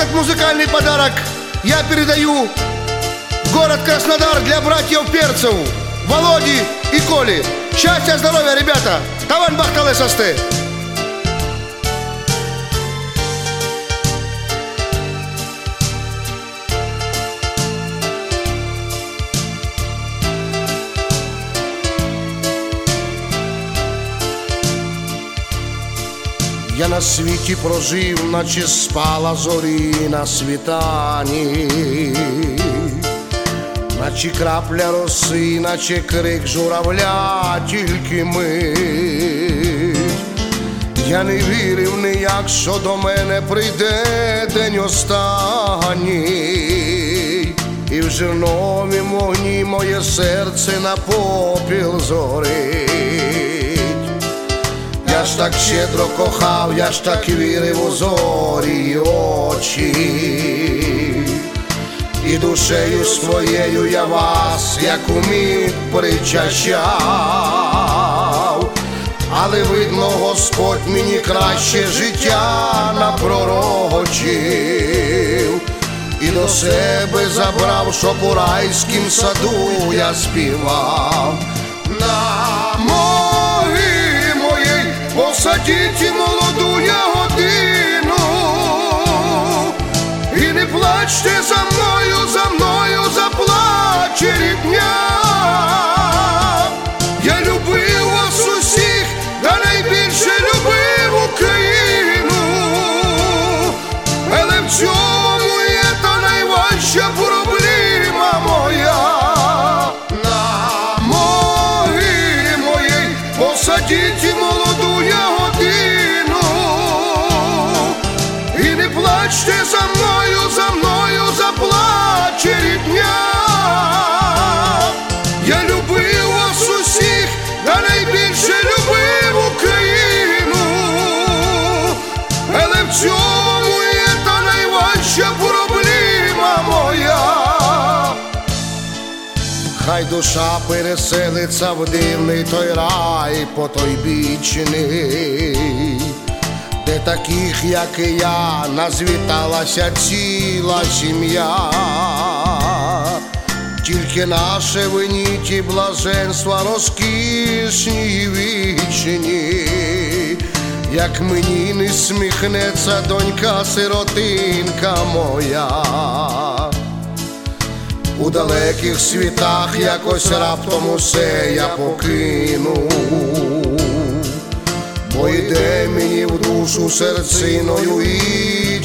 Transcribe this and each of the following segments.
Этот музыкальный подарок я передаю в город Краснодар для братьев Перцев, Володи и Коли. Счастья, здоровья, ребята! Таван бахталы состы! Я на світі прожив, наче спала зорі на світанні, наче крапля роси, наче крик журавля, тільки мить. Я не вірив ніяк, що до мене прийде день останній, і в жирновім вогні моє серце на попіл зорить. Я ж так щедро кохав, я ж так вірив у зорі очі, і душею своєю я вас, як умів, причащав. Але, видно, Господь мені краще життя напророчив, і до себе забрав, щоб у райськім саду я співав. На могилі моїй посадіть молоду ягодину, і не плачте за мною заплаче рідня. Я любив вас усіх, та найбільше любив Україну, але в цьому є та найважча проблема моя. На могилі моїй посадіть молоду ягодину, і не плачте за мною заплаче рідня. Я любив вас усіх, та найбільше любив Україну, але в цьому є та найважча проблема моя. Хай душа переселиться в дивний той рай потойбічний, де таких, як і я, назвіталася ціла сім'я. Тільки наше виніті блаженства розкішні і вічні, як мені не сміхнеться донька-сиротинка моя. У далеких світах якось раптом усе я покину, бо йде мені в душу серциною і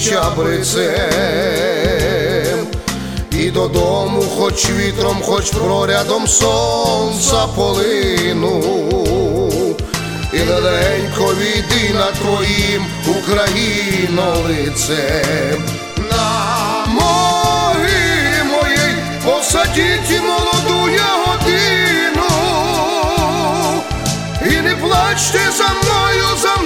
чабрецем, і додому хоч вітром, хоч прорядом сонця полину, і легенько війди над твоїм, Україно, лицем. На могилі моїй посадіть молоду ягодину, і не плачте за мною